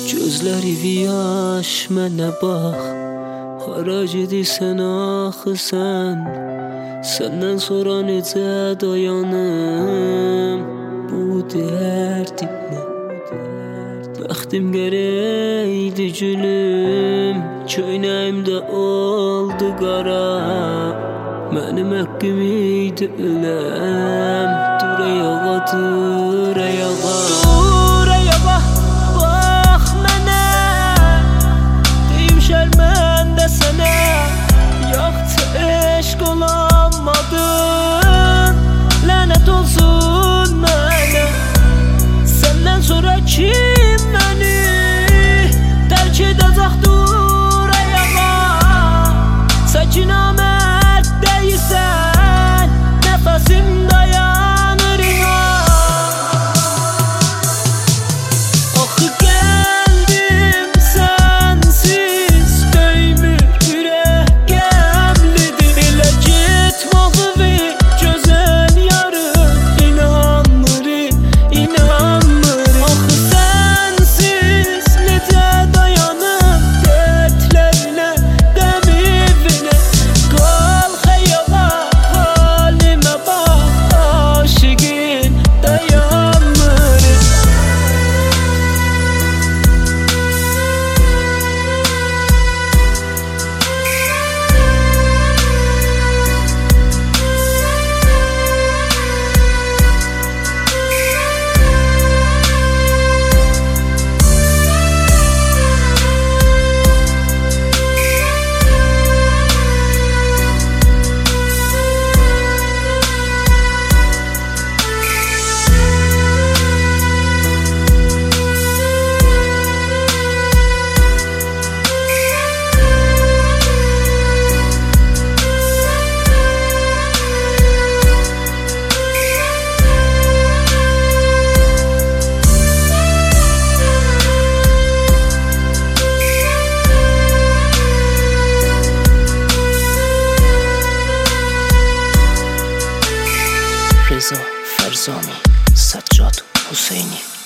Gözləri viyaş mənə bax, hara gedirsən axı sən? Səndən sonra necə dayanım bu dərdimə? Bəxtim qəreydi gülüm, köynəyimdə oldu qara. Mənim həqqim idi öləm, dur ayağa, dur ayağa. Dur ayağa, bax mənə, deyim şərməndə sənə. Yoxdur eşq olanmadın, lənət olsun mənə. Səndən sonra kim məni tərk edəcək? Dur ayağa, səkinə deyirsən, nəfəsim dayanır inan. Axı qəlbim sənsiz döymür, ürək qəmlidir. Elə getməğimi gözəl yarım inanmır, inanmır. Axı sənsiz necə dayanım dərdlərinə, qəm evinə. Qalx ayağa, halimə bax, aşiqin dayanmır. رضا فرزانی، سجاد حسینی.